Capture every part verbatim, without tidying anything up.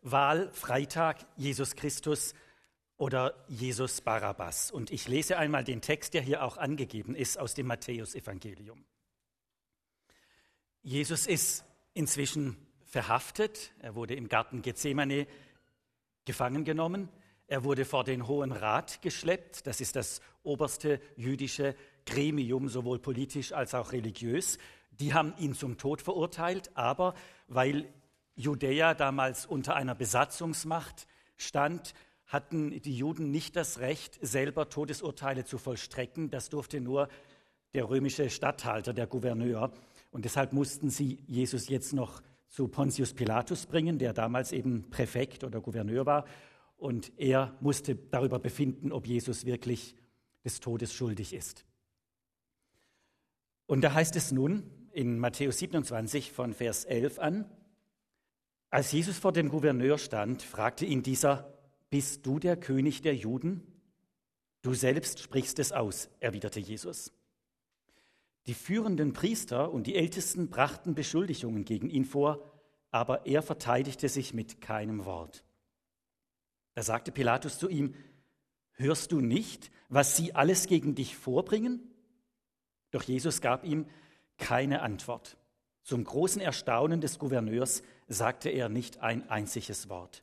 Wahlfreitag, Jesus Christus oder Jesus Barabbas. Und ich lese einmal den Text, der hier auch angegeben ist, aus dem Matthäusevangelium. Jesus ist inzwischen verhaftet. Er wurde im Garten Gethsemane gefangen genommen. Er wurde vor den Hohen Rat geschleppt. Das ist das oberste jüdische Gremium, sowohl politisch als auch religiös. Die haben ihn zum Tod verurteilt, aber weil Judäa damals unter einer Besatzungsmacht stand, hatten die Juden nicht das Recht, selber Todesurteile zu vollstrecken. Das durfte nur der römische Statthalter, der Gouverneur. Und deshalb mussten sie Jesus jetzt noch zu Pontius Pilatus bringen, der damals eben Präfekt oder Gouverneur war. Und er musste darüber befinden, ob Jesus wirklich des Todes schuldig ist. Und da heißt es nun in Matthäus siebenundzwanzig von Vers elf an: Als Jesus vor dem Gouverneur stand, fragte ihn dieser: Bist du der König der Juden? Du selbst sprichst es aus, erwiderte Jesus. Die führenden Priester und die Ältesten brachten Beschuldigungen gegen ihn vor, aber er verteidigte sich mit keinem Wort. Da sagte Pilatus zu ihm: Hörst du nicht, was sie alles gegen dich vorbringen? Doch Jesus gab ihm keine Antwort. Zum großen Erstaunen des Gouverneurs sagte er nicht ein einziges Wort.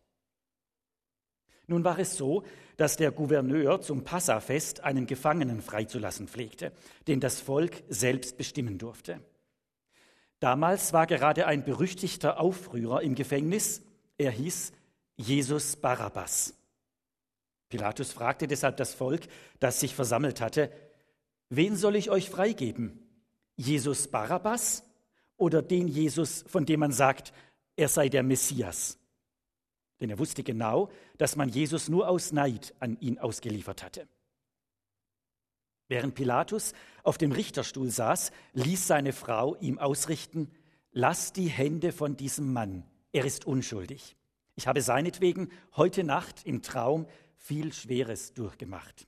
Nun war es so, dass der Gouverneur zum Passafest einen Gefangenen freizulassen pflegte, den das Volk selbst bestimmen durfte. Damals war gerade ein berüchtigter Aufrührer im Gefängnis. Er hieß Jesus Barabbas. Pilatus fragte deshalb das Volk, das sich versammelt hatte: Wen soll ich euch freigeben? Jesus Barabbas oder den Jesus, von dem man sagt, er sei der Messias? Denn er wusste genau, dass man Jesus nur aus Neid an ihn ausgeliefert hatte. Während Pilatus auf dem Richterstuhl saß, ließ seine Frau ihm ausrichten: Lass die Hände von diesem Mann, er ist unschuldig. Ich habe seinetwegen heute Nacht im Traum viel Schweres durchgemacht.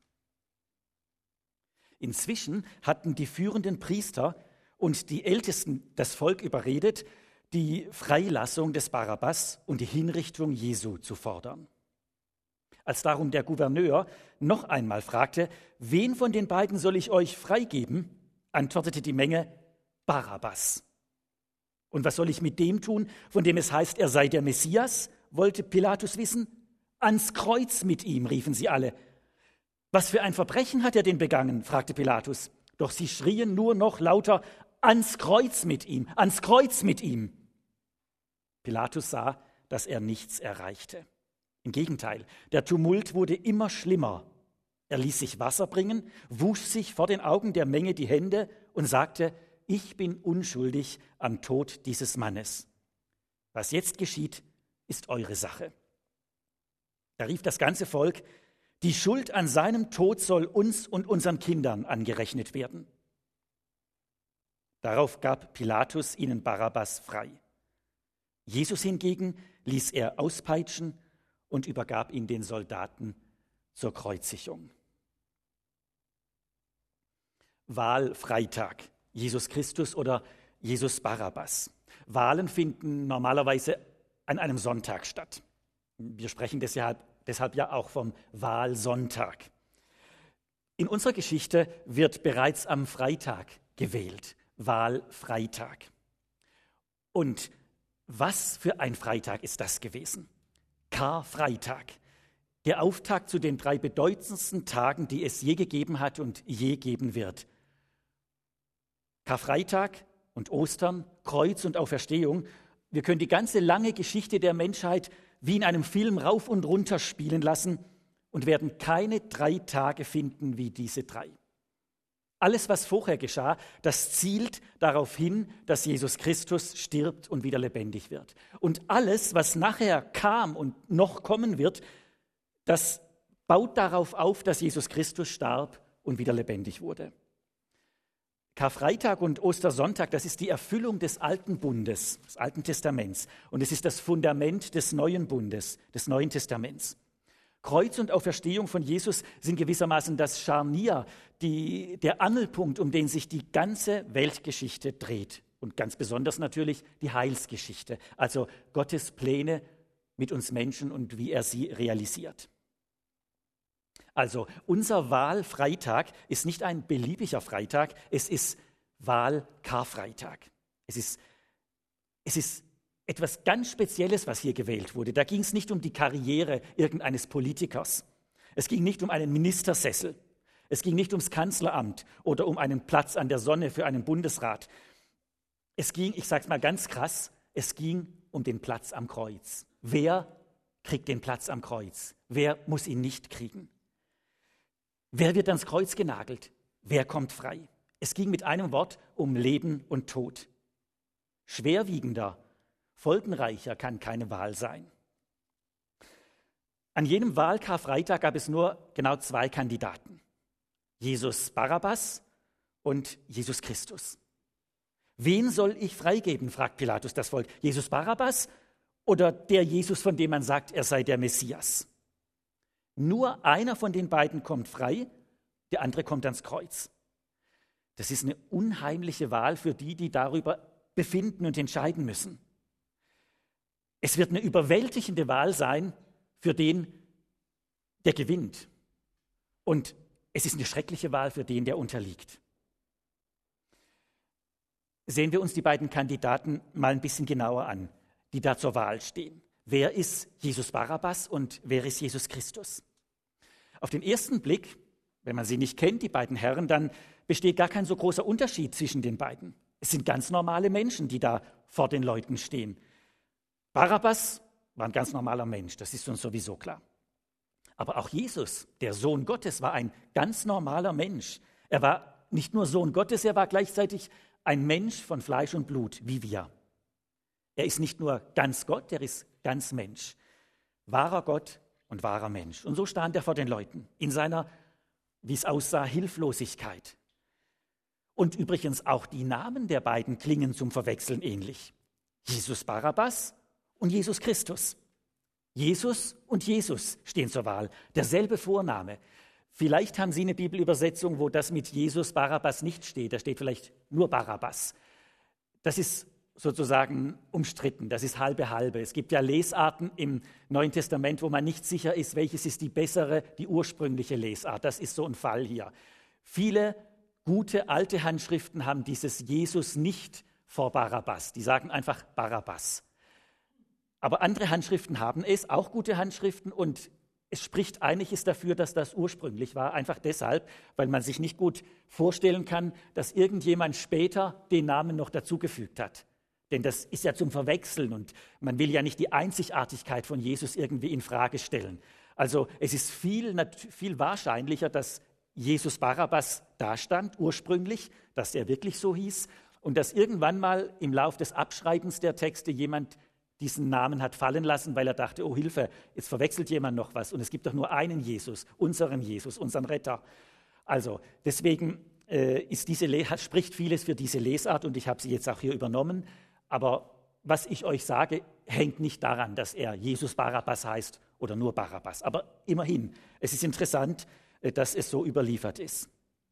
Inzwischen hatten die führenden Priester und die Ältesten das Volk überredet, die Freilassung des Barabbas und die Hinrichtung Jesu zu fordern. Als darum der Gouverneur noch einmal fragte: Wen von den beiden soll ich euch freigeben?, antwortete die Menge: Barabbas. Und was soll ich mit dem tun, von dem es heißt, er sei der Messias? Wollte Pilatus wissen. Ans Kreuz mit ihm, riefen sie alle. Was für ein Verbrechen hat er denn begangen? Fragte Pilatus. Doch sie schrien nur noch lauter: Ans Kreuz mit ihm, ans Kreuz mit ihm. Pilatus sah, dass er nichts erreichte. Im Gegenteil, der Tumult wurde immer schlimmer. Er ließ sich Wasser bringen, wusch sich vor den Augen der Menge die Hände und sagte: Ich bin unschuldig am Tod dieses Mannes. Was jetzt geschieht, ist eure Sache. Da rief das ganze Volk: Die Schuld an seinem Tod soll uns und unseren Kindern angerechnet werden. Darauf gab Pilatus ihnen Barabbas frei. Jesus hingegen ließ er auspeitschen und übergab ihn den Soldaten zur Kreuzigung. Wahlfreitag, Jesus Christus oder Jesus Barabbas. Wahlen finden normalerweise an einem Sonntag statt. Wir sprechen deshalb, deshalb ja auch vom Wahlsonntag. In unserer Geschichte wird bereits am Freitag gewählt, Wahlfreitag. Und was für ein Freitag ist das gewesen? Karfreitag, der Auftakt zu den drei bedeutendsten Tagen, die es je gegeben hat und je geben wird. Karfreitag und Ostern, Kreuz und Auferstehung. Wir können die ganze lange Geschichte der Menschheit wie in einem Film rauf und runter spielen lassen und werden keine drei Tage finden wie diese drei. Alles, was vorher geschah, das zielt darauf hin, dass Jesus Christus stirbt und wieder lebendig wird. Und alles, was nachher kam und noch kommen wird, das baut darauf auf, dass Jesus Christus starb und wieder lebendig wurde. Karfreitag und Ostersonntag, das ist die Erfüllung des Alten Bundes, des Alten Testaments. Und es ist das Fundament des Neuen Bundes, des Neuen Testaments. Kreuz und Auferstehung von Jesus sind gewissermaßen das Scharnier, die, der Angelpunkt, um den sich die ganze Weltgeschichte dreht. Und ganz besonders natürlich die Heilsgeschichte, also Gottes Pläne mit uns Menschen und wie er sie realisiert. Also unser Wahlfreitag ist nicht ein beliebiger Freitag, es ist Wahlkarfreitag. Es ist, es ist etwas ganz Spezielles, was hier gewählt wurde. Da ging es nicht um die Karriere irgendeines Politikers. Es ging nicht um einen Ministersessel. Es ging nicht ums Kanzleramt oder um einen Platz an der Sonne für einen Bundesrat. Es ging, ich sage es mal ganz krass, es ging um den Platz am Kreuz. Wer kriegt den Platz am Kreuz? Wer muss ihn nicht kriegen? Wer wird ans Kreuz genagelt? Wer kommt frei? Es ging mit einem Wort um Leben und Tod. Schwerwiegender, folgenreicher kann keine Wahl sein. An jenem Wahlkarfreitag gab es nur genau zwei Kandidaten. Jesus Barabbas und Jesus Christus. Wen soll ich freigeben, fragt Pilatus das Volk. Jesus Barabbas oder der Jesus, von dem man sagt, er sei der Messias? Nur einer von den beiden kommt frei, der andere kommt ans Kreuz. Das ist eine unheimliche Wahl für die, die darüber befinden und entscheiden müssen. Es wird eine überwältigende Wahl sein für den, der gewinnt. Und es ist eine schreckliche Wahl für den, der unterliegt. Sehen wir uns die beiden Kandidaten mal ein bisschen genauer an, die da zur Wahl stehen. Wer ist Jesus Barabbas und wer ist Jesus Christus? Auf den ersten Blick, wenn man sie nicht kennt, die beiden Herren, dann besteht gar kein so großer Unterschied zwischen den beiden. Es sind ganz normale Menschen, die da vor den Leuten stehen. Barabbas war ein ganz normaler Mensch, das ist uns sowieso klar. Aber auch Jesus, der Sohn Gottes, war ein ganz normaler Mensch. Er war nicht nur Sohn Gottes, er war gleichzeitig ein Mensch von Fleisch und Blut, wie wir. Er ist nicht nur ganz Gott, er ist ganz Mensch. Wahrer Gott und wahrer Mensch. Und so stand er vor den Leuten in seiner, wie es aussah, Hilflosigkeit. Und übrigens auch die Namen der beiden klingen zum Verwechseln ähnlich. Jesus Barabbas und Jesus Christus. Jesus und Jesus stehen zur Wahl, derselbe Vorname. Vielleicht haben Sie eine Bibelübersetzung, wo das mit Jesus Barabbas nicht steht. Da steht vielleicht nur Barabbas. Das ist sozusagen umstritten, das ist halbe halbe. Es gibt ja Lesarten im Neuen Testament, wo man nicht sicher ist, welches ist die bessere, die ursprüngliche Lesart. Das ist so ein Fall hier. Viele gute alte Handschriften haben dieses Jesus nicht vor Barabbas. Die sagen einfach Barabbas. Aber andere Handschriften haben es, auch gute Handschriften, und es spricht einiges dafür, dass das ursprünglich war, einfach deshalb, weil man sich nicht gut vorstellen kann, dass irgendjemand später den Namen noch dazugefügt hat. Denn das ist ja zum Verwechseln und man will ja nicht die Einzigartigkeit von Jesus irgendwie in Frage stellen. Also es ist viel, viel wahrscheinlicher, dass Jesus Barabbas dastand ursprünglich, dass er wirklich so hieß und dass irgendwann mal im Lauf des Abschreibens der Texte jemand diesen Namen hat fallen lassen, weil er dachte, oh Hilfe, jetzt verwechselt jemand noch was und es gibt doch nur einen Jesus, unseren Jesus, unseren Retter. Also deswegen äh, ist diese Le- spricht vieles für diese Lesart und ich habe sie jetzt auch hier übernommen, aber was ich euch sage, hängt nicht daran, dass er Jesus Barabbas heißt oder nur Barabbas, aber immerhin, es ist interessant, äh, dass es so überliefert ist.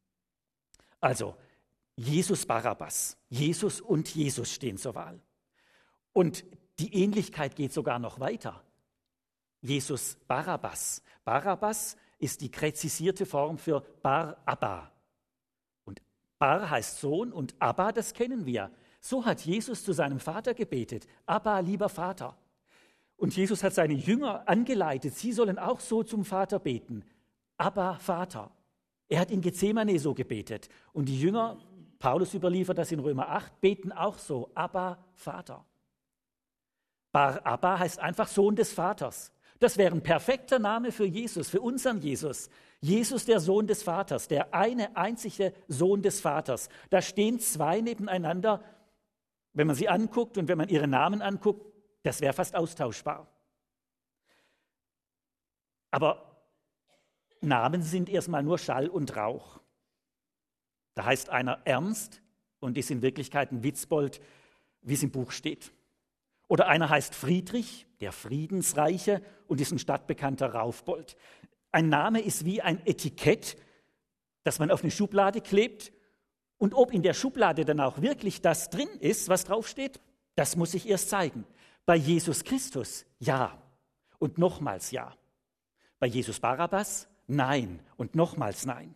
Also, Jesus Barabbas, Jesus und Jesus stehen zur Wahl. Und die Ähnlichkeit geht sogar noch weiter. Jesus Barabbas. Barabbas ist die gräzisierte Form für Bar Abba. Und Bar heißt Sohn und Abba, das kennen wir. So hat Jesus zu seinem Vater gebetet. Abba, lieber Vater. Und Jesus hat seine Jünger angeleitet, sie sollen auch so zum Vater beten. Abba, Vater. Er hat in Gethsemane so gebetet. Und die Jünger, Paulus überliefert das in Römer acht, beten auch so. Abba, Vater. Bar Abba heißt einfach Sohn des Vaters. Das wäre ein perfekter Name für Jesus, für unseren Jesus. Jesus, der Sohn des Vaters, der eine einzige Sohn des Vaters. Da stehen zwei nebeneinander. Wenn man sie anguckt und wenn man ihre Namen anguckt, das wäre fast austauschbar. Aber Namen sind erstmal nur Schall und Rauch. Da heißt einer Ernst und ist in Wirklichkeit ein Witzbold, wie es im Buch steht. Oder einer heißt Friedrich, der Friedensreiche, und ist ein stadtbekannter Raufbold. Ein Name ist wie ein Etikett, das man auf eine Schublade klebt. Und ob in der Schublade dann auch wirklich das drin ist, was draufsteht, das muss sich erst zeigen. Bei Jesus Christus, ja, und nochmals ja. Bei Jesus Barabbas nein und nochmals nein.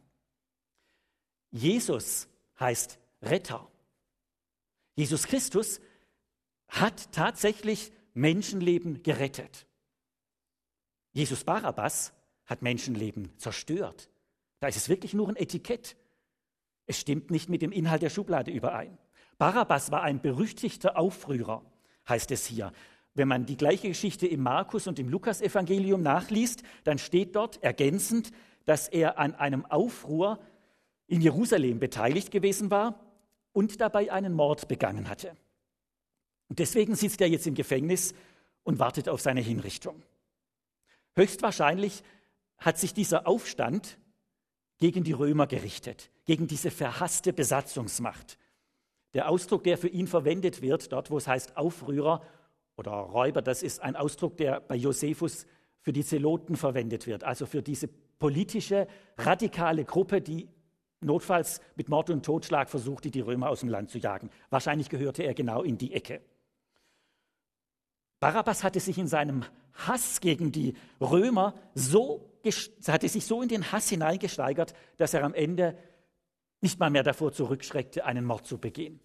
Jesus heißt Retter. Jesus Christus hat tatsächlich Menschenleben gerettet. Jesus Barabbas hat Menschenleben zerstört. Da ist es wirklich nur ein Etikett. Es stimmt nicht mit dem Inhalt der Schublade überein. Barabbas war ein berüchtigter Aufrührer, heißt es hier. Wenn man die gleiche Geschichte im Markus- und im Lukas-Evangelium nachliest, dann steht dort ergänzend, dass er an einem Aufruhr in Jerusalem beteiligt gewesen war und dabei einen Mord begangen hatte. Und deswegen sitzt er jetzt im Gefängnis und wartet auf seine Hinrichtung. Höchstwahrscheinlich hat sich dieser Aufstand gegen die Römer gerichtet, gegen diese verhasste Besatzungsmacht. Der Ausdruck, der für ihn verwendet wird, dort wo es heißt Aufrührer oder Räuber, das ist ein Ausdruck, der bei Josephus für die Zeloten verwendet wird, also für diese politische, radikale Gruppe, die notfalls mit Mord und Totschlag versuchte, die Römer aus dem Land zu jagen. Wahrscheinlich gehörte er genau in die Ecke. Barabbas hatte sich in seinem Hass gegen die Römer so, hatte sich so in den Hass hineingesteigert, dass er am Ende nicht mal mehr davor zurückschreckte, einen Mord zu begehen.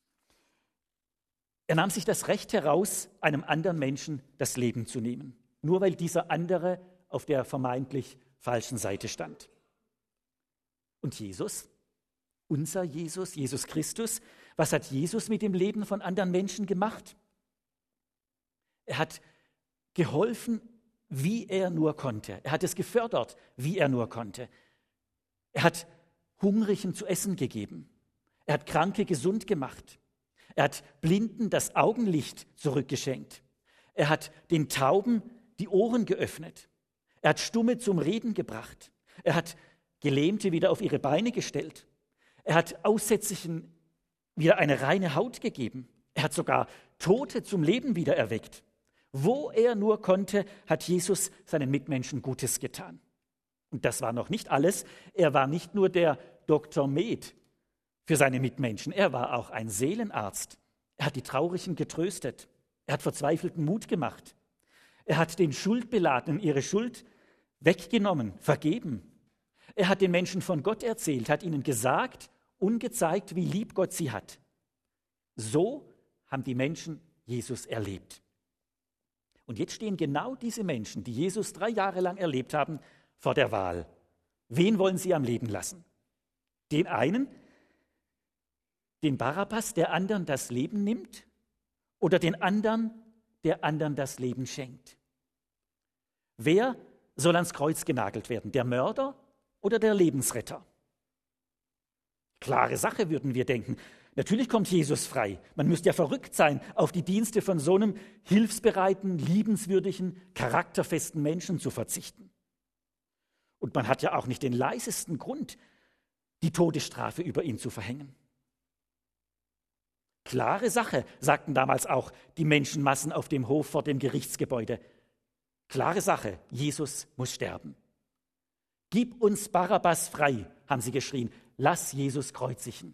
Er nahm sich das Recht heraus, einem anderen Menschen das Leben zu nehmen, nur weil dieser andere auf der vermeintlich falschen Seite stand. Und Jesus, unser Jesus, Jesus Christus, was hat Jesus mit dem Leben von anderen Menschen gemacht? Er hat geholfen, wie er nur konnte. Er hat es gefördert, wie er nur konnte. Er hat Hungrigen zu essen gegeben. Er hat Kranke gesund gemacht. Er hat Blinden das Augenlicht zurückgeschenkt. Er hat den Tauben die Ohren geöffnet. Er hat Stumme zum Reden gebracht. Er hat Gelähmte wieder auf ihre Beine gestellt. Er hat Aussätzigen wieder eine reine Haut gegeben. Er hat sogar Tote zum Leben wieder erweckt. Wo er nur konnte, hat Jesus seinen Mitmenschen Gutes getan. Und das war noch nicht alles. Er war nicht nur der Doktor Med für seine Mitmenschen, er war auch ein Seelenarzt. Er hat die Traurigen getröstet. Er hat Verzweifelten Mut gemacht. Er hat den Schuldbeladenen ihre Schuld weggenommen, vergeben. Er hat den Menschen von Gott erzählt, hat ihnen gesagt und gezeigt, wie lieb Gott sie hat. So haben die Menschen Jesus erlebt. Und jetzt stehen genau diese Menschen, die Jesus drei Jahre lang erlebt haben, vor der Wahl. Wen wollen sie am Leben lassen? Den einen, den Barabbas, der anderen das Leben nimmt, oder den anderen, der anderen das Leben schenkt? Wer soll ans Kreuz genagelt werden? Der Mörder oder der Lebensretter? Klare Sache, würden wir denken. Natürlich kommt Jesus frei. Man müsste ja verrückt sein, auf die Dienste von so einem hilfsbereiten, liebenswürdigen, charakterfesten Menschen zu verzichten. Und man hat ja auch nicht den leisesten Grund, die Todesstrafe über ihn zu verhängen. Klare Sache, sagten damals auch die Menschenmassen auf dem Hof vor dem Gerichtsgebäude. Klare Sache, Jesus muss sterben. Gib uns Barabbas frei, haben sie geschrien. Lass Jesus kreuzigen.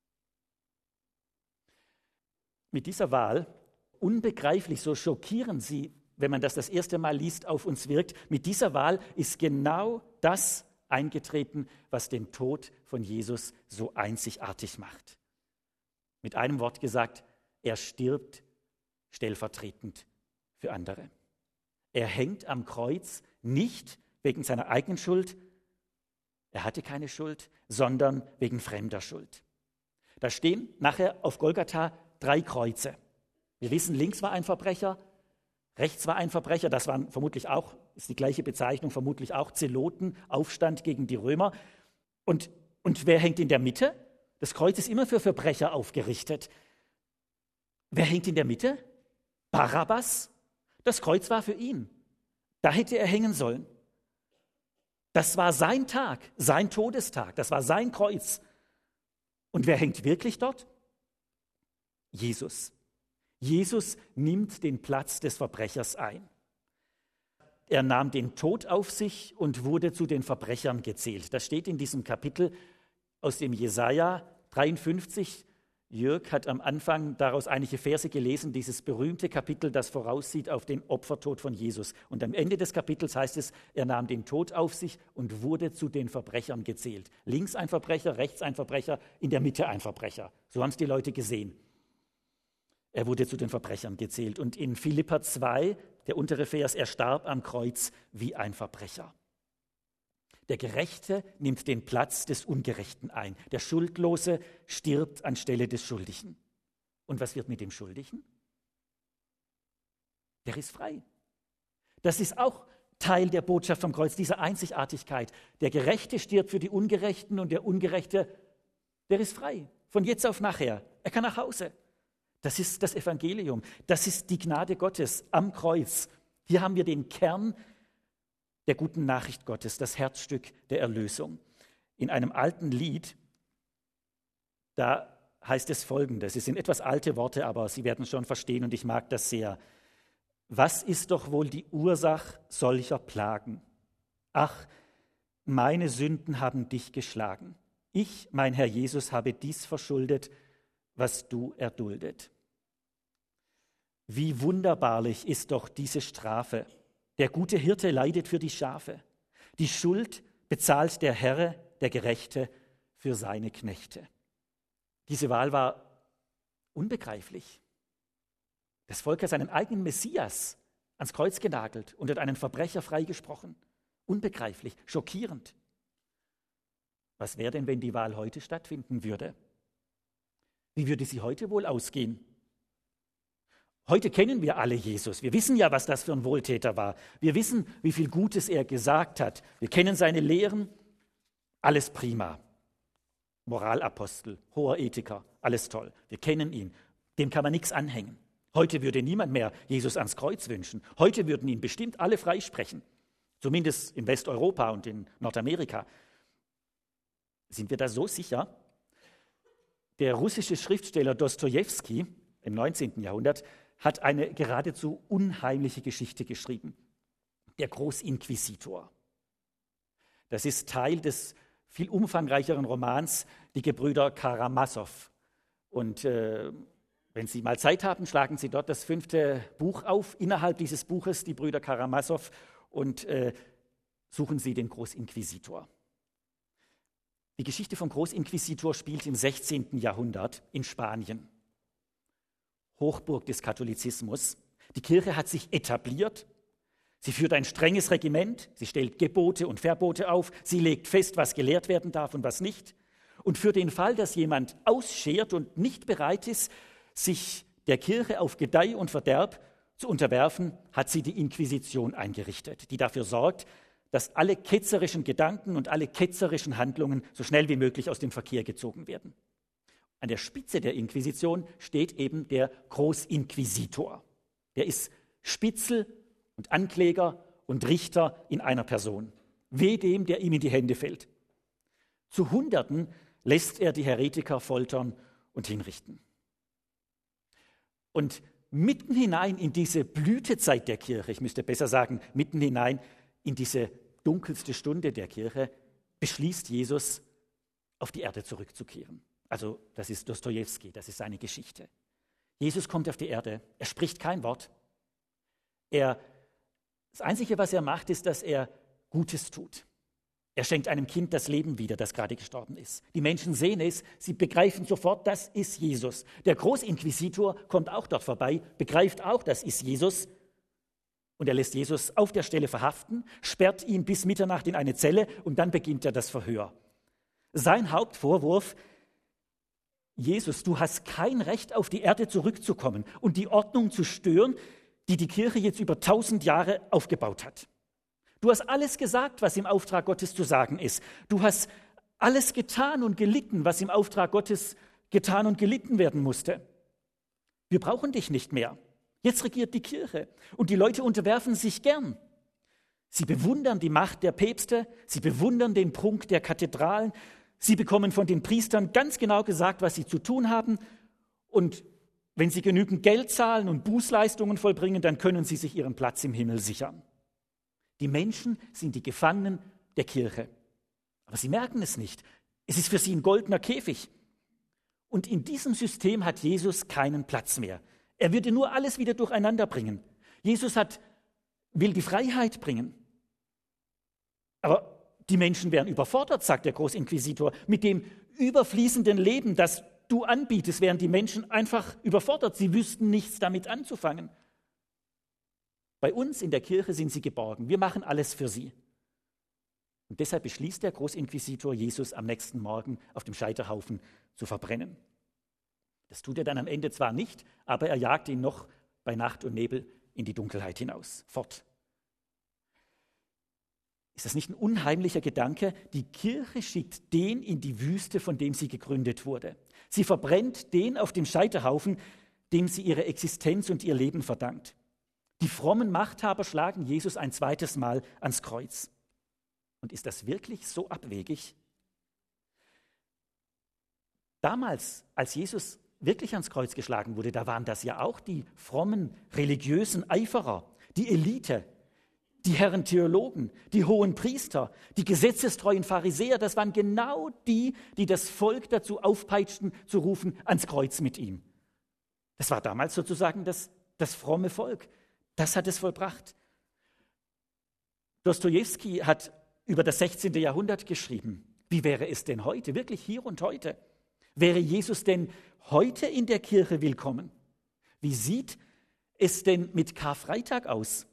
Mit dieser Wahl, unbegreiflich, so schockierend sie, wenn man das das erste Mal liest, auf uns wirkt, mit dieser Wahl ist genau das eingetreten, was den Tod von Jesus so einzigartig macht. Mit einem Wort gesagt, er stirbt stellvertretend für andere. Er hängt am Kreuz nicht wegen seiner eigenen Schuld, er hatte keine Schuld, sondern wegen fremder Schuld. Da stehen nachher auf Golgatha drei Kreuze. Wir wissen, links war ein Verbrecher, rechts war ein Verbrecher, das waren vermutlich auch, ist die gleiche Bezeichnung, vermutlich auch Zeloten, Aufstand gegen die Römer. Und, und wer hängt in der Mitte? Das Kreuz ist immer für Verbrecher aufgerichtet. Wer hängt in der Mitte? Barabbas. Das Kreuz war für ihn. Da hätte er hängen sollen. Das war sein Tag, sein Todestag, das war sein Kreuz. Und wer hängt wirklich dort? Jesus. Jesus nimmt den Platz des Verbrechers ein. Er nahm den Tod auf sich und wurde zu den Verbrechern gezählt. Das steht in diesem Kapitel aus dem Jesaja dreiundfünfzig. Jörg hat am Anfang daraus einige Verse gelesen, dieses berühmte Kapitel, das voraussieht auf den Opfertod von Jesus. Und am Ende des Kapitels heißt es, er nahm den Tod auf sich und wurde zu den Verbrechern gezählt. Links ein Verbrecher, rechts ein Verbrecher, in der Mitte ein Verbrecher. So haben es die Leute gesehen. Er wurde zu den Verbrechern gezählt. Und in Philipper zwei, der untere Vers, er starb am Kreuz wie ein Verbrecher. Der Gerechte nimmt den Platz des Ungerechten ein. Der Schuldlose stirbt anstelle des Schuldigen. Und was wird mit dem Schuldigen? Der ist frei. Das ist auch Teil der Botschaft vom Kreuz, dieser Einzigartigkeit. Der Gerechte stirbt für die Ungerechten und der Ungerechte, der ist frei. Von jetzt auf nachher. Er kann nach Hause. Das ist das Evangelium. Das ist die Gnade Gottes am Kreuz. Hier haben wir den Kern der guten Nachricht Gottes, das Herzstück der Erlösung. In einem alten Lied, da heißt es Folgendes, es sind etwas alte Worte, aber Sie werden schon verstehen und ich mag das sehr. Was ist doch wohl die Ursache solcher Plagen? Ach, meine Sünden haben dich geschlagen. Ich, mein Herr Jesus, habe dies verschuldet, was du erduldet. Wie wunderbarlich ist doch diese Strafe. Der gute Hirte leidet für die Schafe. Die Schuld bezahlt der Herr, der Gerechte, für seine Knechte. Diese Wahl war unbegreiflich. Das Volk hat seinen eigenen Messias ans Kreuz genagelt und hat einen Verbrecher freigesprochen. Unbegreiflich, schockierend. Was wäre denn, wenn die Wahl heute stattfinden würde? Wie würde sie heute wohl ausgehen? Heute kennen wir alle Jesus. Wir wissen ja, was das für ein Wohltäter war. Wir wissen, wie viel Gutes er gesagt hat. Wir kennen seine Lehren. Alles prima. Moralapostel, hoher Ethiker, alles toll. Wir kennen ihn. Dem kann man nichts anhängen. Heute würde niemand mehr Jesus ans Kreuz wünschen. Heute würden ihn bestimmt alle freisprechen. Zumindest in Westeuropa und in Nordamerika. Sind wir da so sicher? Der russische Schriftsteller Dostojewski im neunzehnten Jahrhundert hat eine geradezu unheimliche Geschichte geschrieben. Der Großinquisitor. Das ist Teil des viel umfangreicheren Romans Die Gebrüder Karamasow. Und äh, wenn Sie mal Zeit haben, schlagen Sie dort das fünfte Buch auf, innerhalb dieses Buches, die Brüder Karamasow, und äh, suchen Sie den Großinquisitor. Die Geschichte vom Großinquisitor spielt im sechzehnten Jahrhundert in Spanien. Hochburg des Katholizismus. Die Kirche hat sich etabliert. Sie führt ein strenges Regiment. Sie stellt Gebote und Verbote auf. Sie legt fest, was gelehrt werden darf und was nicht. Und für den Fall, dass jemand ausschert und nicht bereit ist, sich der Kirche auf Gedeih und Verderb zu unterwerfen, hat sie die Inquisition eingerichtet, die dafür sorgt, dass alle ketzerischen Gedanken und alle ketzerischen Handlungen so schnell wie möglich aus dem Verkehr gezogen werden. An der Spitze der Inquisition steht eben der Großinquisitor. Der ist Spitzel und Ankläger und Richter in einer Person. Weh dem, der ihm in die Hände fällt. Zu Hunderten lässt er die Heretiker foltern und hinrichten. Und mitten hinein in diese Blütezeit der Kirche, ich müsste besser sagen, mitten hinein in diese dunkelste Stunde der Kirche, beschließt Jesus, auf die Erde zurückzukehren. Also das ist Dostojewski, das ist seine Geschichte. Jesus kommt auf die Erde, er spricht kein Wort. Er, das Einzige, was er macht, ist, dass er Gutes tut. Er schenkt einem Kind das Leben wieder, das gerade gestorben ist. Die Menschen sehen es, sie begreifen sofort, das ist Jesus. Der Großinquisitor kommt auch dort vorbei, begreift auch, das ist Jesus. Und er lässt Jesus auf der Stelle verhaften, sperrt ihn bis Mitternacht in eine Zelle und dann beginnt er das Verhör. Sein Hauptvorwurf: Jesus, du hast kein Recht, auf die Erde zurückzukommen und die Ordnung zu stören, die die Kirche jetzt über tausend Jahre aufgebaut hat. Du hast alles gesagt, was im Auftrag Gottes zu sagen ist. Du hast alles getan und gelitten, was im Auftrag Gottes getan und gelitten werden musste. Wir brauchen dich nicht mehr. Jetzt regiert die Kirche und die Leute unterwerfen sich gern. Sie bewundern die Macht der Päpste, sie bewundern den Prunk der Kathedralen, sie bekommen von den Priestern ganz genau gesagt, was sie zu tun haben, und wenn sie genügend Geld zahlen und Bußleistungen vollbringen, dann können sie sich ihren Platz im Himmel sichern. Die Menschen sind die Gefangenen der Kirche, aber sie merken es nicht. Es ist für sie ein goldener Käfig. Und in diesem System hat Jesus keinen Platz mehr. Er würde nur alles wieder durcheinander bringen. Jesus hat, will die Freiheit bringen. Aber die Menschen wären überfordert, sagt der Großinquisitor. Mit dem überfließenden Leben, das du anbietest, wären die Menschen einfach überfordert. Sie wüssten nichts damit anzufangen. Bei uns in der Kirche sind sie geborgen. Wir machen alles für sie. Und deshalb beschließt der Großinquisitor, Jesus am nächsten Morgen auf dem Scheiterhaufen zu verbrennen. Das tut er dann am Ende zwar nicht, aber er jagt ihn noch bei Nacht und Nebel in die Dunkelheit hinaus, fort. Ist das nicht ein unheimlicher Gedanke? Die Kirche schickt den in die Wüste, von dem sie gegründet wurde. Sie verbrennt den auf dem Scheiterhaufen, dem sie ihre Existenz und ihr Leben verdankt. Die frommen Machthaber schlagen Jesus ein zweites Mal ans Kreuz. Und ist das wirklich so abwegig? Damals, als Jesus wirklich ans Kreuz geschlagen wurde, da waren das ja auch die frommen, religiösen Eiferer, die Elite, die Herren Theologen, die hohen Priester, die gesetzestreuen Pharisäer. Das waren genau die, die das Volk dazu aufpeitschten, zu rufen, ans Kreuz mit ihm. Das war damals sozusagen das, das fromme Volk. Das hat es vollbracht. Dostojewski hat über das sechzehnte. Jahrhundert geschrieben. Wie wäre es denn heute, wirklich hier und heute? Wäre Jesus denn heute in der Kirche willkommen? Wie sieht es denn mit Karfreitag aus?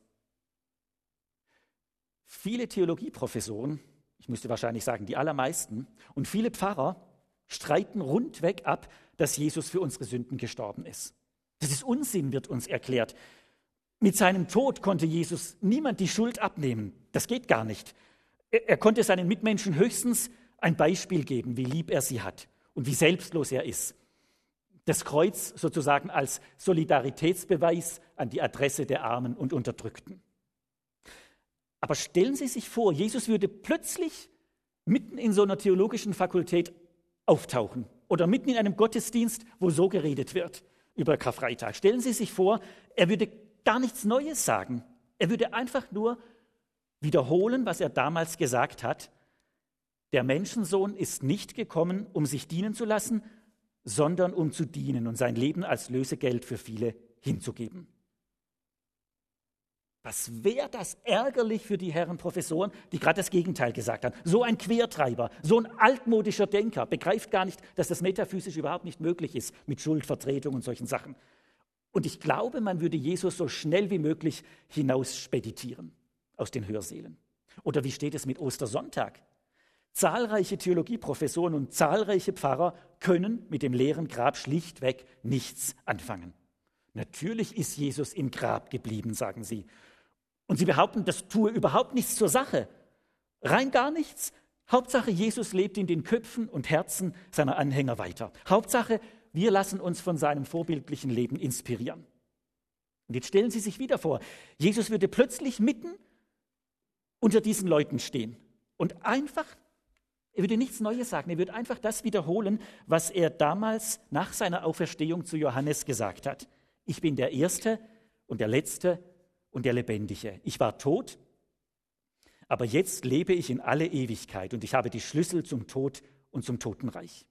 Viele Theologieprofessoren, ich müsste wahrscheinlich sagen die allermeisten, und viele Pfarrer streiten rundweg ab, dass Jesus für unsere Sünden gestorben ist. Das ist Unsinn, wird uns erklärt. Mit seinem Tod konnte Jesus niemand die Schuld abnehmen. Das geht gar nicht. Er konnte seinen Mitmenschen höchstens ein Beispiel geben, wie lieb er sie hat und wie selbstlos er ist. Das Kreuz sozusagen als Solidaritätsbeweis an die Adresse der Armen und Unterdrückten. Aber stellen Sie sich vor, Jesus würde plötzlich mitten in so einer theologischen Fakultät auftauchen oder mitten in einem Gottesdienst, wo so geredet wird über Karfreitag. Stellen Sie sich vor, er würde gar nichts Neues sagen. Er würde einfach nur wiederholen, was er damals gesagt hat. Der Menschensohn ist nicht gekommen, um sich dienen zu lassen, sondern um zu dienen und sein Leben als Lösegeld für viele hinzugeben. Was wäre das ärgerlich für die Herren Professoren, die gerade das Gegenteil gesagt haben. So ein Quertreiber, so ein altmodischer Denker, begreift gar nicht, dass das metaphysisch überhaupt nicht möglich ist mit Schuldvertretung und solchen Sachen. Und ich glaube, man würde Jesus so schnell wie möglich hinausspeditieren aus den Hörsälen. Oder wie steht es mit Ostersonntag? Zahlreiche Theologieprofessoren und zahlreiche Pfarrer können mit dem leeren Grab schlichtweg nichts anfangen. Natürlich ist Jesus im Grab geblieben, sagen sie. Und sie behaupten, das tue überhaupt nichts zur Sache. Rein gar nichts. Hauptsache, Jesus lebt in den Köpfen und Herzen seiner Anhänger weiter. Hauptsache, wir lassen uns von seinem vorbildlichen Leben inspirieren. Und jetzt stellen Sie sich wieder vor, Jesus würde plötzlich mitten unter diesen Leuten stehen und einfach, er würde nichts Neues sagen, er würde einfach das wiederholen, was er damals nach seiner Auferstehung zu Johannes gesagt hat. Ich bin der Erste und der Letzte und der Lebendige. Ich war tot, aber jetzt lebe ich in alle Ewigkeit und ich habe die Schlüssel zum Tod und zum Totenreich.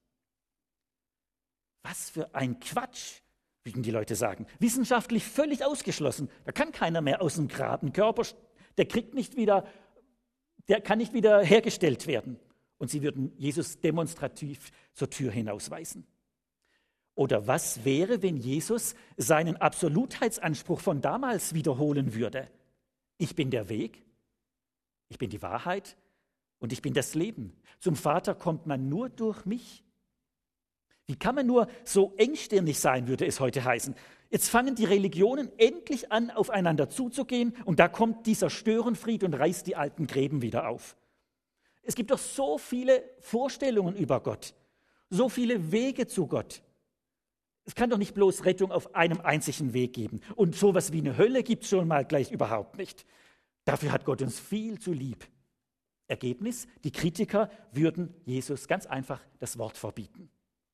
Was für ein Quatsch, würden die Leute sagen. Wissenschaftlich völlig ausgeschlossen. Da kann keiner mehr aus dem Grab. Ein Körper, der kriegt nicht wieder, der kann nicht wieder hergestellt werden. Und sie würden Jesus demonstrativ zur Tür hinausweisen. Oder was wäre, wenn Jesus seinen Absolutheitsanspruch von damals wiederholen würde? Ich bin der Weg, ich bin die Wahrheit und ich bin das Leben. Zum Vater kommt man nur durch mich. Wie kann man nur so engstirnig sein, würde es heute heißen. Jetzt fangen die Religionen endlich an, aufeinander zuzugehen und da kommt dieser Störenfried und reißt die alten Gräben wieder auf. Es gibt doch so viele Vorstellungen über Gott, so viele Wege zu Gott. Es kann doch nicht bloß Rettung auf einem einzigen Weg geben. Und sowas wie eine Hölle gibt es schon mal gleich überhaupt nicht. Dafür hat Gott uns viel zu lieb. Ergebnis, die Kritiker würden Jesus ganz einfach das Wort verbieten.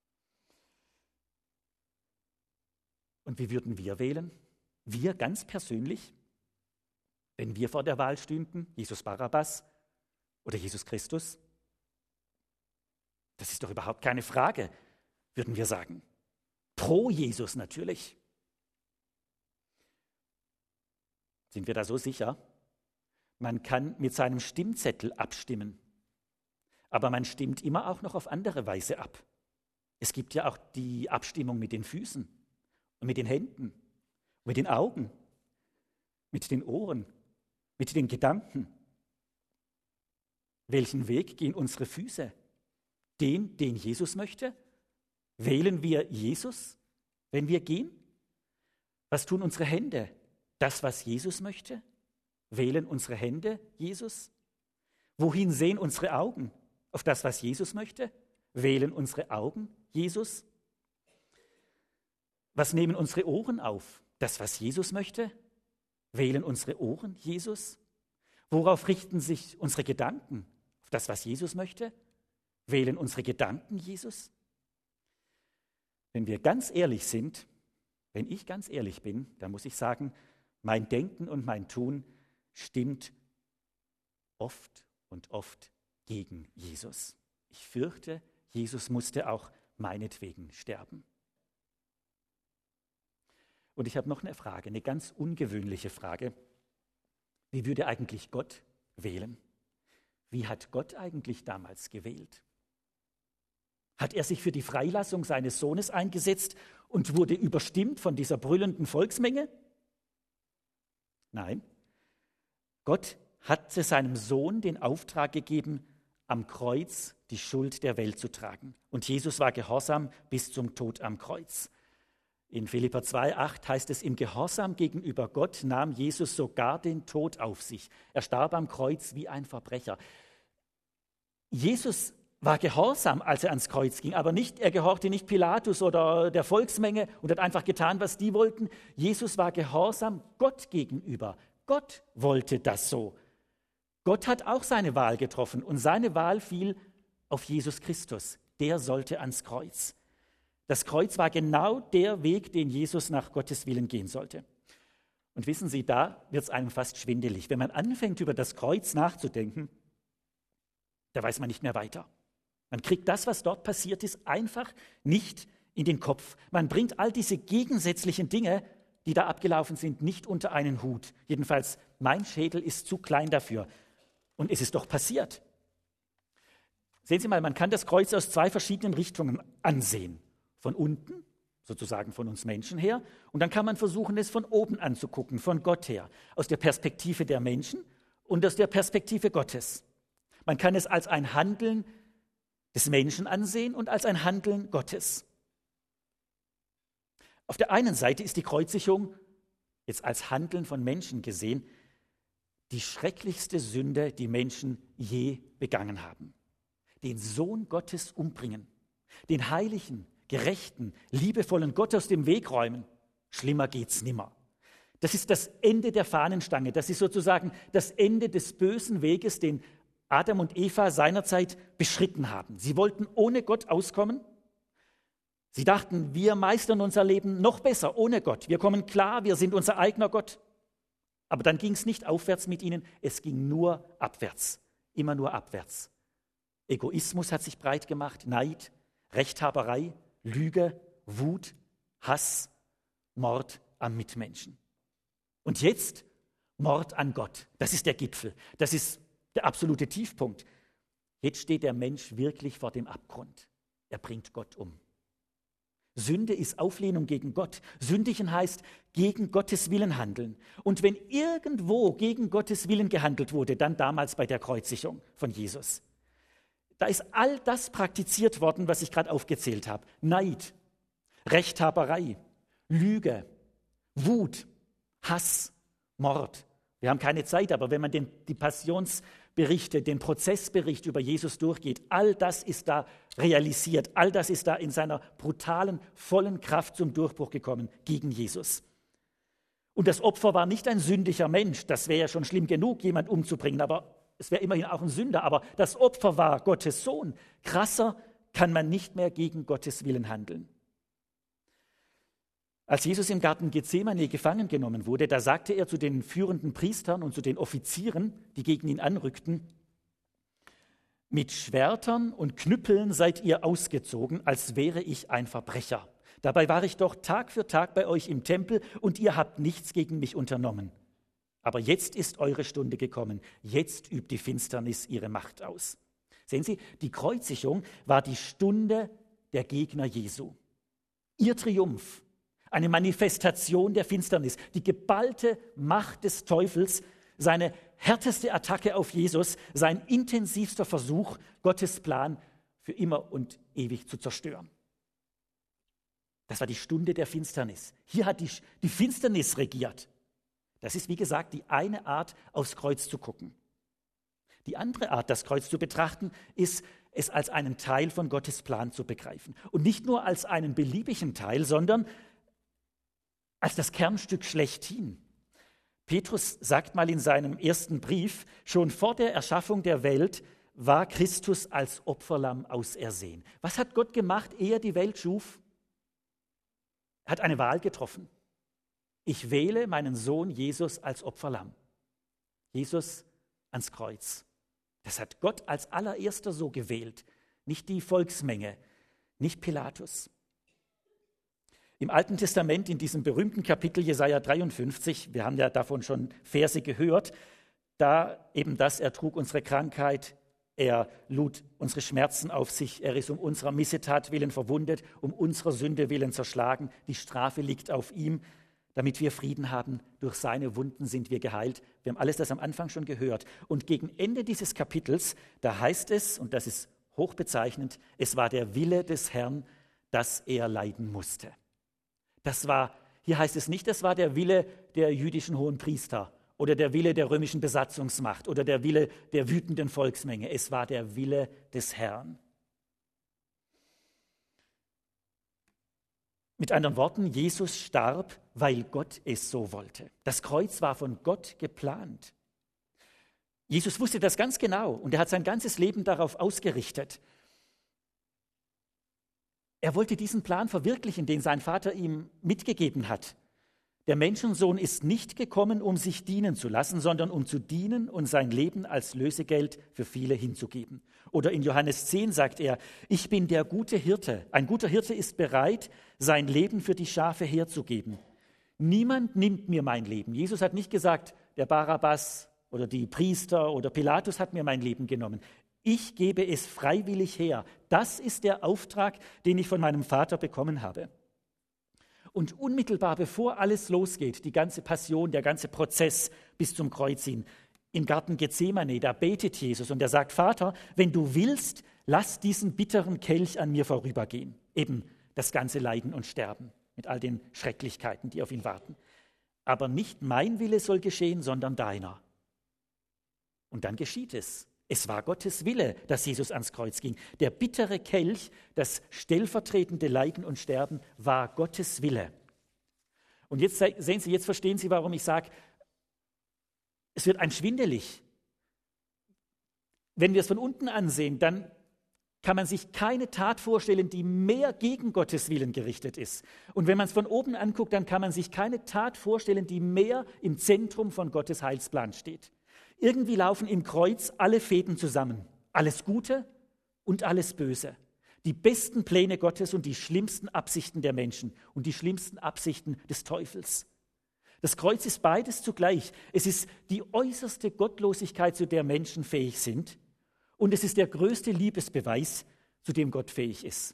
Und wie würden wir wählen? Wir ganz persönlich, wenn wir vor der Wahl stünden, Jesus Barabbas oder Jesus Christus? Das ist doch überhaupt keine Frage. würden wir sagen. Pro Jesus natürlich. Sind wir da so sicher? Man kann mit seinem Stimmzettel abstimmen, aber man stimmt immer auch noch auf andere Weise ab. Es gibt ja auch die Abstimmung mit den Füßen und mit den Händen, mit den Augen, mit den Ohren, mit den Gedanken. Welchen Weg gehen unsere Füße? Den, den Jesus möchte? Wählen wir Jesus, wenn wir gehen? Was tun unsere Hände? Das, was Jesus möchte? Wählen unsere Hände Jesus? Wohin sehen unsere Augen? Auf das, was Jesus möchte? Wählen unsere Augen Jesus? Was nehmen unsere Ohren auf? Das, was Jesus möchte? Wählen unsere Ohren Jesus? Worauf richten sich unsere Gedanken? Auf das, was Jesus möchte? Wählen unsere Gedanken Jesus? Wenn wir ganz ehrlich sind, wenn ich ganz ehrlich bin, dann muss ich sagen, mein Denken und mein Tun stimmt oft und oft gegen Jesus. Ich fürchte, Jesus musste auch meinetwegen sterben. Und ich habe noch eine Frage, eine ganz ungewöhnliche Frage. Wie würde eigentlich Gott wählen? Wie hat Gott eigentlich damals gewählt? Hat er sich für die Freilassung seines Sohnes eingesetzt und wurde überstimmt von dieser brüllenden Volksmenge? Nein. Gott hatte seinem Sohn den Auftrag gegeben, am Kreuz die Schuld der Welt zu tragen. Und Jesus war gehorsam bis zum Tod am Kreuz. In Philipper zwei acht heißt es, im Gehorsam gegenüber Gott nahm Jesus sogar den Tod auf sich. Er starb am Kreuz wie ein Verbrecher. Jesus war gehorsam, als er ans Kreuz ging, aber nicht, er gehorchte nicht Pilatus oder der Volksmenge und hat einfach getan, was die wollten. Jesus war gehorsam Gott gegenüber. Gott wollte das so. Gott hat auch seine Wahl getroffen und seine Wahl fiel auf Jesus Christus. Der sollte ans Kreuz. Das Kreuz war genau der Weg, den Jesus nach Gottes Willen gehen sollte. Und wissen Sie, da wird es einem fast schwindelig. Wenn man anfängt, über das Kreuz nachzudenken, da weiß man nicht mehr weiter. Man kriegt das, was dort passiert ist, einfach nicht in den Kopf. Man bringt all diese gegensätzlichen Dinge, die da abgelaufen sind, nicht unter einen Hut. Jedenfalls, mein Schädel ist zu klein dafür. Und es ist doch passiert. Sehen Sie mal, man kann das Kreuz aus zwei verschiedenen Richtungen ansehen. Von unten, sozusagen von uns Menschen her, und dann kann man versuchen, es von oben anzugucken, von Gott her, aus der Perspektive der Menschen und aus der Perspektive Gottes. Man kann es als ein Handeln des Menschen ansehen und als ein Handeln Gottes. Auf der einen Seite ist die Kreuzigung, jetzt als Handeln von Menschen gesehen, die schrecklichste Sünde, die Menschen je begangen haben. Den Sohn Gottes umbringen, den heiligen, gerechten, liebevollen Gott aus dem Weg räumen. Schlimmer geht's nimmer. Das ist das Ende der Fahnenstange. Das ist sozusagen das Ende des bösen Weges, den Adam und Eva seinerzeit beschritten haben. Sie wollten ohne Gott auskommen. Sie dachten, wir meistern unser Leben noch besser ohne Gott. Wir kommen klar, wir sind unser eigener Gott. Aber dann ging es nicht aufwärts mit ihnen, es ging nur abwärts. Immer nur abwärts. Egoismus hat sich breit gemacht, Neid, Rechthaberei, Lüge, Wut, Hass, Mord am Mitmenschen. Und jetzt Mord an Gott. Das ist der Gipfel. Das ist der absolute Tiefpunkt. Jetzt steht der Mensch wirklich vor dem Abgrund. Er bringt Gott um. Sünde ist Auflehnung gegen Gott. Sündigen heißt gegen Gottes Willen handeln. Und wenn irgendwo gegen Gottes Willen gehandelt wurde, dann damals bei der Kreuzigung von Jesus. Da ist all das praktiziert worden, was ich gerade aufgezählt habe. Neid, Rechthaberei, Lüge, Wut, Hass, Mord. Wir haben keine Zeit, aber wenn man den, die Passionsberichte, den Prozessbericht über Jesus durchgeht, all das ist da realisiert, all das ist da in seiner brutalen, vollen Kraft zum Durchbruch gekommen gegen Jesus. Und das Opfer war nicht ein sündiger Mensch, das wäre ja schon schlimm genug, jemand umzubringen, aber es wäre immerhin auch ein Sünder, aber das Opfer war Gottes Sohn. Krasser kann man nicht mehr gegen Gottes Willen handeln. Als Jesus im Garten Gethsemane gefangen genommen wurde, da sagte er zu den führenden Priestern und zu den Offizieren, die gegen ihn anrückten, Mit Schwertern und Knüppeln seid ihr ausgezogen, als wäre ich ein Verbrecher. Dabei war ich doch Tag für Tag bei euch im Tempel und ihr habt nichts gegen mich unternommen. Aber jetzt ist eure Stunde gekommen. Jetzt übt die Finsternis ihre Macht aus. Sehen Sie, die Kreuzigung war die Stunde der Gegner Jesu. Ihr Triumph, eine Manifestation der Finsternis, die geballte Macht des Teufels, seine härteste Attacke auf Jesus, sein intensivster Versuch, Gottes Plan für immer und ewig zu zerstören. Das war die Stunde der Finsternis. Hier hat die, die Finsternis regiert. Das ist, wie gesagt, die eine Art, aufs Kreuz zu gucken. Die andere Art, das Kreuz zu betrachten, ist, es als einen Teil von Gottes Plan zu begreifen. Und nicht nur als einen beliebigen Teil, sondern als das Kernstück schlechthin. Petrus sagt mal in seinem ersten Brief, schon vor der Erschaffung der Welt war Christus als Opferlamm ausersehen. Was hat Gott gemacht, ehe er die Welt schuf? Er hat eine Wahl getroffen. Ich wähle meinen Sohn Jesus als Opferlamm. Jesus ans Kreuz. Das hat Gott als allererster so gewählt, nicht die Volksmenge, nicht Pilatus. Im Alten Testament, in diesem berühmten Kapitel Jesaja dreiundfünfzig, wir haben ja davon schon Verse gehört, da eben das, er trug unsere Krankheit, er lud unsere Schmerzen auf sich, er ist um unserer Missetat willen verwundet, um unserer Sünde willen zerschlagen, die Strafe liegt auf ihm, damit wir Frieden haben, durch seine Wunden sind wir geheilt. Wir haben alles das am Anfang schon gehört. Und gegen Ende dieses Kapitels, da heißt es, und das ist hochbezeichnend, es war der Wille des Herrn, dass er leiden musste. Das war, hier heißt es nicht, das war der Wille der jüdischen Hohenpriester oder der Wille der römischen Besatzungsmacht oder der Wille der wütenden Volksmenge. Es war der Wille des Herrn. Mit anderen Worten, Jesus starb, weil Gott es so wollte. Das Kreuz war von Gott geplant. Jesus wusste das ganz genau und er hat sein ganzes Leben darauf ausgerichtet. Er wollte diesen Plan verwirklichen, den sein Vater ihm mitgegeben hat. Der Menschensohn ist nicht gekommen, um sich dienen zu lassen, sondern um zu dienen und sein Leben als Lösegeld für viele hinzugeben. Oder in Johannes zehn sagt er, ich bin der gute Hirte. Ein guter Hirte ist bereit, sein Leben für die Schafe herzugeben. Niemand nimmt mir mein Leben. Jesus hat nicht gesagt, der Barabbas oder die Priester oder Pilatus hat mir mein Leben genommen. Ich gebe es freiwillig her. Das ist der Auftrag, den ich von meinem Vater bekommen habe. Und unmittelbar bevor alles losgeht, die ganze Passion, der ganze Prozess bis zum Kreuz hin, im Garten Gethsemane, da betet Jesus und er sagt, Vater, wenn du willst, lass diesen bitteren Kelch an mir vorübergehen. Eben das ganze Leiden und Sterben mit all den Schrecklichkeiten, die auf ihn warten. Aber nicht mein Wille soll geschehen, sondern deiner. Und dann geschieht es. Es war Gottes Wille, dass Jesus ans Kreuz ging. Der bittere Kelch, das stellvertretende Leiden und Sterben, war Gottes Wille. Und jetzt sehen Sie, jetzt verstehen Sie, warum ich sage, es wird einem schwindelig. Wenn wir es von unten ansehen, dann kann man sich keine Tat vorstellen, die mehr gegen Gottes Willen gerichtet ist. Und wenn man es von oben anguckt, dann kann man sich keine Tat vorstellen, die mehr im Zentrum von Gottes Heilsplan steht. Irgendwie laufen im Kreuz alle Fäden zusammen. Alles Gute und alles Böse. Die besten Pläne Gottes und die schlimmsten Absichten der Menschen und die schlimmsten Absichten des Teufels. Das Kreuz ist beides zugleich. Es ist die äußerste Gottlosigkeit, zu der Menschen fähig sind. Und es ist der größte Liebesbeweis, zu dem Gott fähig ist.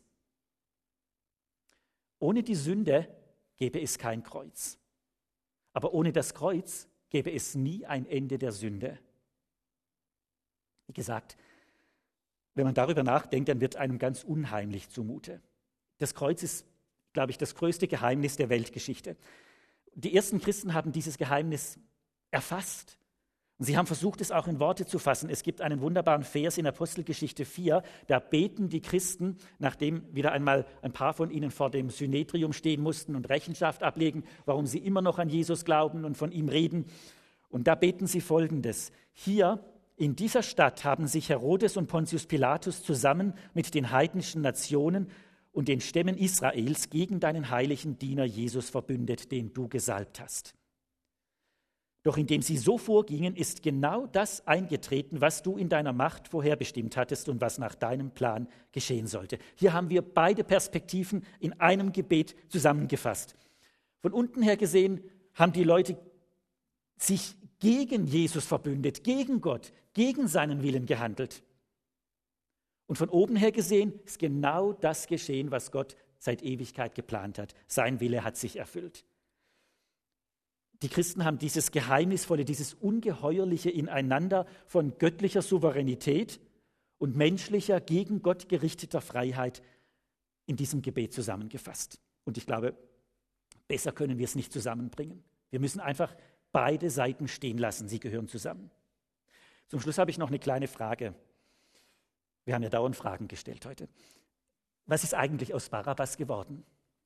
Ohne die Sünde gäbe es kein Kreuz. Aber ohne das Kreuz gäbe es nie ein Ende der Sünde. Wie gesagt, wenn man darüber nachdenkt, dann wird einem ganz unheimlich zumute. Das Kreuz ist, glaube ich, das größte Geheimnis der Weltgeschichte. Die ersten Christen haben dieses Geheimnis erfasst. Und sie haben versucht, es auch in Worte zu fassen. Es gibt einen wunderbaren Vers in Apostelgeschichte vier, da beten die Christen, nachdem wieder einmal ein paar von ihnen vor dem Synedrium stehen mussten und Rechenschaft ablegen, warum sie immer noch an Jesus glauben und von ihm reden. Und da beten sie Folgendes: Hier in dieser Stadt haben sich Herodes und Pontius Pilatus zusammen mit den heidnischen Nationen und den Stämmen Israels gegen deinen heiligen Diener Jesus verbündet, den du gesalbt hast. Doch indem sie so vorgingen, ist genau das eingetreten, was du in deiner Macht vorherbestimmt hattest und was nach deinem Plan geschehen sollte. Hier haben wir beide Perspektiven in einem Gebet zusammengefasst. Von unten her gesehen haben die Leute sich gegen Jesus verbündet, gegen Gott, gegen seinen Willen gehandelt. Und von oben her gesehen ist genau das geschehen, was Gott seit Ewigkeit geplant hat. Sein Wille hat sich erfüllt. Die Christen haben dieses geheimnisvolle, dieses ungeheuerliche Ineinander von göttlicher Souveränität und menschlicher, gegen Gott gerichteter Freiheit in diesem Gebet zusammengefasst. Und ich glaube, besser können wir es nicht zusammenbringen. Wir müssen einfach beide Seiten stehen lassen, sie gehören zusammen. Zum Schluss habe ich noch eine kleine Frage. Wir haben ja dauernd Fragen gestellt heute. Was ist eigentlich aus Barabbas geworden?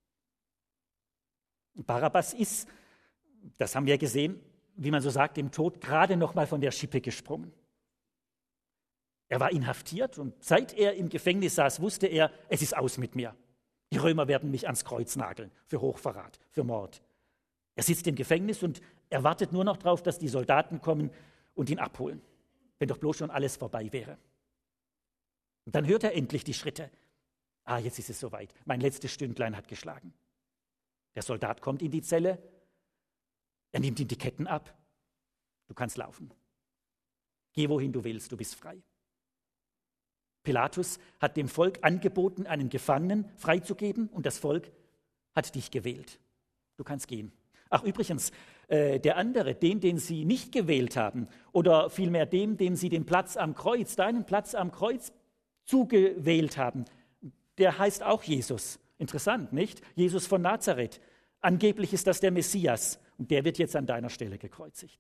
Barabbas ist, das haben wir gesehen, wie man so sagt, im Tod gerade noch mal von der Schippe gesprungen. Er war inhaftiert und seit er im Gefängnis saß, wusste er, es ist aus mit mir. Die Römer werden mich ans Kreuz nageln für Hochverrat, für Mord. Er sitzt im Gefängnis und er wartet nur noch darauf, dass die Soldaten kommen und ihn abholen, wenn doch bloß schon alles vorbei wäre. Und dann hört er endlich die Schritte. Ah, jetzt ist es soweit. Mein letztes Stündlein hat geschlagen. Der Soldat kommt in die Zelle. Er nimmt ihm die Ketten ab. Du kannst laufen. Geh, wohin du willst, du bist frei. Pilatus hat dem Volk angeboten, einen Gefangenen freizugeben und das Volk hat dich gewählt. Du kannst gehen. Ach, übrigens, äh, der andere, den, den sie nicht gewählt haben oder vielmehr dem, dem sie den Platz am Kreuz, deinen Platz am Kreuz zugewählt haben, der heißt auch Jesus. Interessant, nicht? Jesus von Nazareth. Angeblich ist das der Messias und der wird jetzt an deiner Stelle gekreuzigt.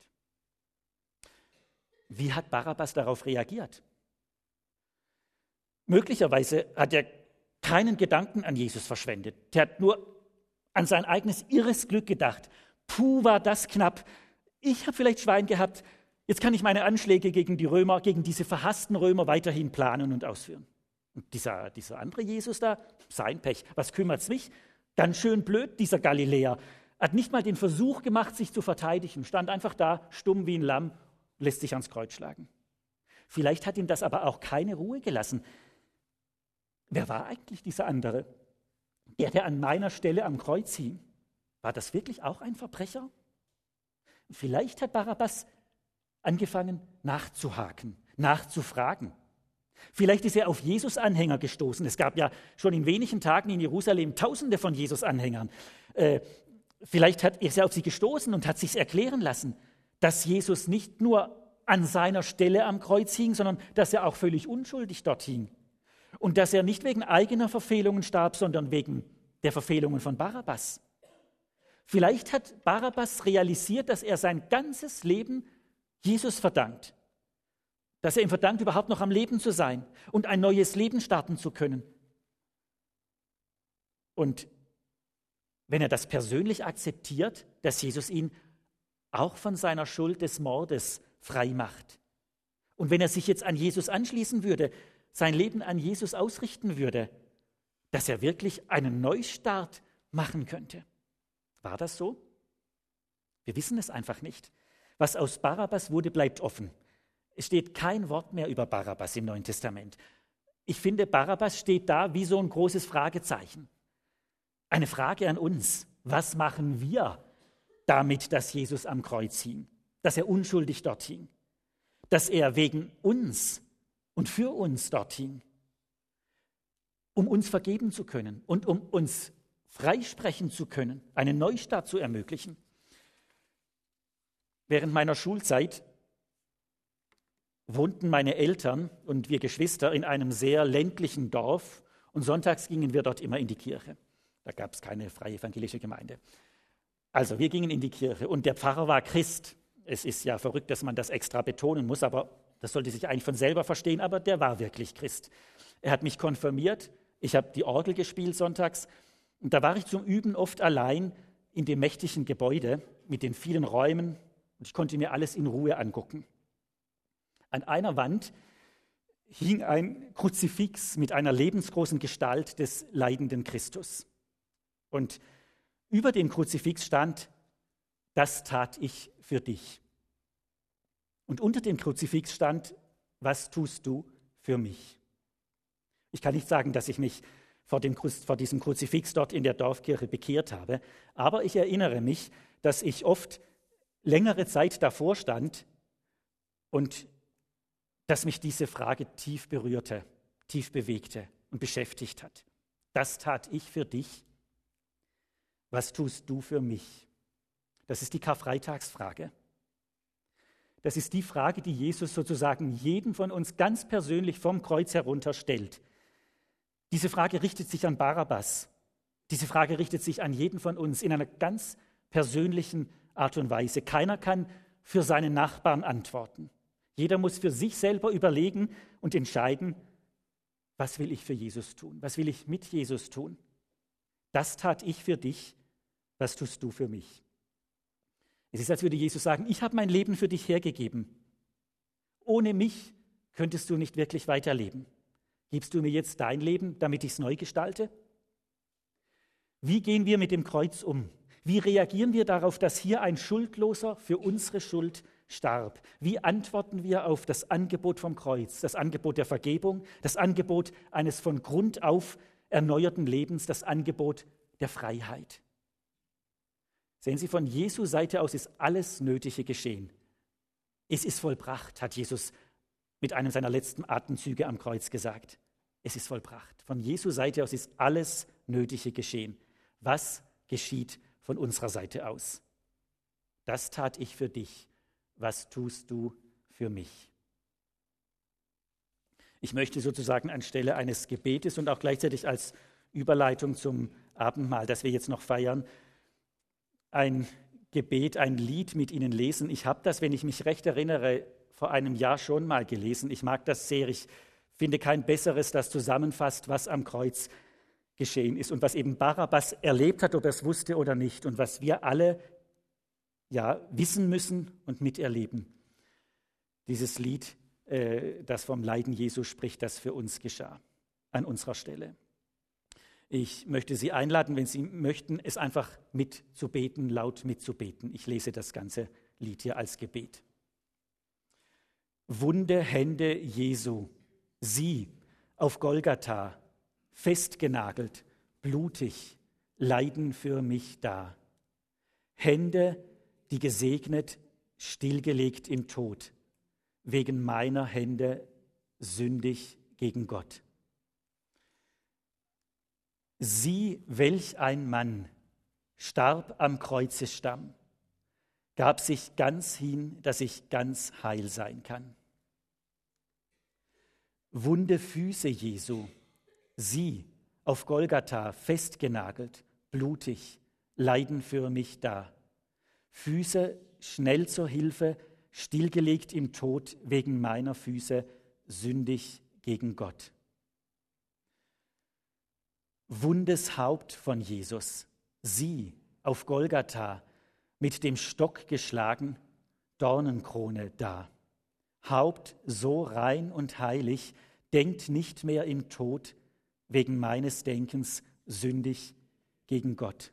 Wie hat Barabbas darauf reagiert? Möglicherweise hat er keinen Gedanken an Jesus verschwendet. Er hat nur an sein eigenes irres Glück gedacht. Puh, war das knapp. Ich habe vielleicht Schwein gehabt. Jetzt kann ich meine Anschläge gegen die Römer, gegen diese verhassten Römer weiterhin planen und ausführen. Und dieser, dieser andere Jesus da, sein Pech, was kümmert's mich? Ganz schön blöd, dieser Galiläer. Hat nicht mal den Versuch gemacht, sich zu verteidigen, stand einfach da, stumm wie ein Lamm, lässt sich ans Kreuz schlagen. Vielleicht hat ihn das aber auch keine Ruhe gelassen. Wer war eigentlich dieser andere? Der, der an meiner Stelle am Kreuz hing. War das wirklich auch ein Verbrecher? Vielleicht hat Barabbas angefangen nachzuhaken, nachzufragen. Vielleicht ist er auf Jesus-Anhänger gestoßen. Es gab ja schon in wenigen Tagen in Jerusalem Tausende von Jesus-Anhängern. Äh, vielleicht hat, ist er auf sie gestoßen und hat sich erklären lassen, dass Jesus nicht nur an seiner Stelle am Kreuz hing, sondern dass er auch völlig unschuldig dort hing. Und dass er nicht wegen eigener Verfehlungen starb, sondern wegen der Verfehlungen von Barabbas. Vielleicht hat Barabbas realisiert, dass er sein ganzes Leben Jesus verdankt. Dass er ihm verdankt, überhaupt noch am Leben zu sein und ein neues Leben starten zu können. Und wenn er das persönlich akzeptiert, dass Jesus ihn auch von seiner Schuld des Mordes frei macht. Und wenn er sich jetzt an Jesus anschließen würde, sein Leben an Jesus ausrichten würde, dass er wirklich einen Neustart machen könnte. War das so? Wir wissen es einfach nicht. Was aus Barabbas wurde, bleibt offen. Es steht kein Wort mehr über Barabbas im Neuen Testament. Ich finde, Barabbas steht da wie so ein großes Fragezeichen. Eine Frage an uns. Was machen wir damit, dass Jesus am Kreuz hing? Dass er unschuldig dort hing? Dass er wegen uns und für uns dort hing? Um uns vergeben zu können und um uns freisprechen zu können, einen Neustart zu ermöglichen. Während meiner Schulzeit wohnten meine Eltern und wir Geschwister in einem sehr ländlichen Dorf und sonntags gingen wir dort immer in die Kirche. Da gab es keine freie evangelische Gemeinde. Also wir gingen in die Kirche und der Pfarrer war Christ. Es ist ja verrückt, dass man das extra betonen muss, aber das sollte sich eigentlich von selber verstehen, aber der war wirklich Christ. Er hat mich konfirmiert, ich habe die Orgel gespielt sonntags und da war ich zum Üben oft allein in dem mächtigen Gebäude mit den vielen Räumen und ich konnte mir alles in Ruhe angucken. An einer Wand hing ein Kruzifix mit einer lebensgroßen Gestalt des leidenden Christus. Und über dem Kruzifix stand: Das tat ich für dich. Und unter dem Kruzifix stand, was tust du für mich? Ich kann nicht sagen, dass ich mich vor, dem, vor diesem Kruzifix dort in der Dorfkirche bekehrt habe, aber ich erinnere mich, dass ich oft längere Zeit davor stand und dass mich diese Frage tief berührte, tief bewegte und beschäftigt hat. Das tat ich für dich. Was tust du für mich? Das ist die Karfreitagsfrage. Das ist die Frage, die Jesus sozusagen jedem von uns ganz persönlich vom Kreuz herunter stellt. Diese Frage richtet sich an Barabbas. Diese Frage richtet sich an jeden von uns in einer ganz persönlichen Art und Weise. Keiner kann für seinen Nachbarn antworten. Jeder muss für sich selber überlegen und entscheiden, was will ich für Jesus tun? Was will ich mit Jesus tun? Das tat ich für dich, was tust du für mich? Es ist, als würde Jesus sagen, ich habe mein Leben für dich hergegeben. Ohne mich könntest du nicht wirklich weiterleben. Gibst du mir jetzt dein Leben, damit ich es neu gestalte? Wie gehen wir mit dem Kreuz um? Wie reagieren wir darauf, dass hier ein Schuldloser für unsere Schuld starb? Wie antworten wir auf das Angebot vom Kreuz, das Angebot der Vergebung, das Angebot eines von Grund auf erneuerten Lebens, das Angebot der Freiheit? Sehen Sie, von Jesu Seite aus ist alles Nötige geschehen. Es ist vollbracht, hat Jesus mit einem seiner letzten Atemzüge am Kreuz gesagt. Es ist vollbracht. Von Jesu Seite aus ist alles Nötige geschehen. Was geschieht von unserer Seite aus? Das tat ich für dich. Was tust du für mich? Ich möchte sozusagen anstelle eines Gebetes und auch gleichzeitig als Überleitung zum Abendmahl, das wir jetzt noch feiern, ein Gebet, ein Lied mit Ihnen lesen. Ich habe das, wenn ich mich recht erinnere, vor einem Jahr schon mal gelesen. Ich mag das sehr. Ich finde kein besseres, das zusammenfasst, was am Kreuz geschehen ist und was eben Barabbas erlebt hat, ob er es wusste oder nicht, und was wir alle ja, wissen müssen und miterleben. Dieses Lied, äh, das vom Leiden Jesu spricht, das für uns geschah, an unserer Stelle. Ich möchte Sie einladen, wenn Sie möchten, es einfach mitzubeten, laut mitzubeten. Ich lese das ganze Lied hier als Gebet. Wunde Hände Jesu, sie auf Golgatha, festgenagelt, blutig, leiden für mich da. Hände, die gesegnet, stillgelegt im Tod, wegen meiner Hände sündig gegen Gott. Sie, welch ein Mann, starb am Kreuzesstamm, gab sich ganz hin, dass ich ganz heil sein kann. Wunde Füße Jesu, sie auf Golgatha festgenagelt, blutig, leiden für mich da. Füße schnell zur Hilfe, stillgelegt im Tod, wegen meiner Füße sündig gegen Gott. Wundes Haupt von Jesus, sie auf Golgatha, mit dem Stock geschlagen, Dornenkrone da. Haupt so rein und heilig, denkt nicht mehr im Tod, wegen meines Denkens sündig gegen Gott.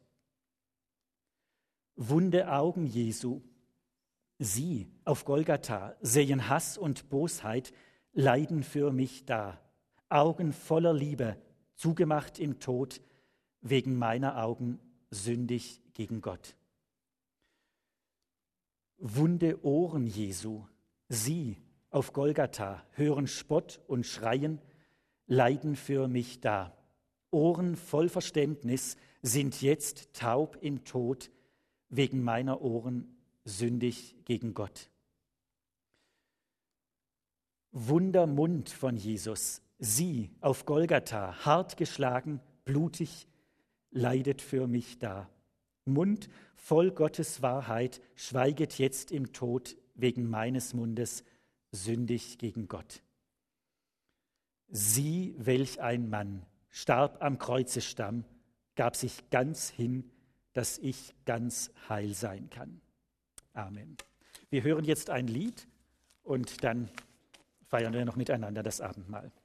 Wunde Augen Jesu, sie auf Golgatha, sehen Hass und Bosheit, leiden für mich da. Augen voller Liebe, zugemacht im Tod, wegen meiner Augen sündig gegen Gott. Wunde Ohren Jesu, sie auf Golgatha, hören Spott und Schreien, leiden für mich da. Ohren voll Verständnis sind jetzt taub im Tod, wegen meiner Ohren sündig gegen Gott. Wundermund von Jesus, sie auf Golgatha, hart geschlagen, blutig, leidet für mich da. Mund voll Gottes Wahrheit, schweiget jetzt im Tod, wegen meines Mundes sündig gegen Gott. Sie, welch ein Mann, starb am Kreuzesstamm, gab sich ganz hin, dass ich ganz heil sein kann. Amen. Wir hören jetzt ein Lied und dann feiern wir noch miteinander das Abendmahl.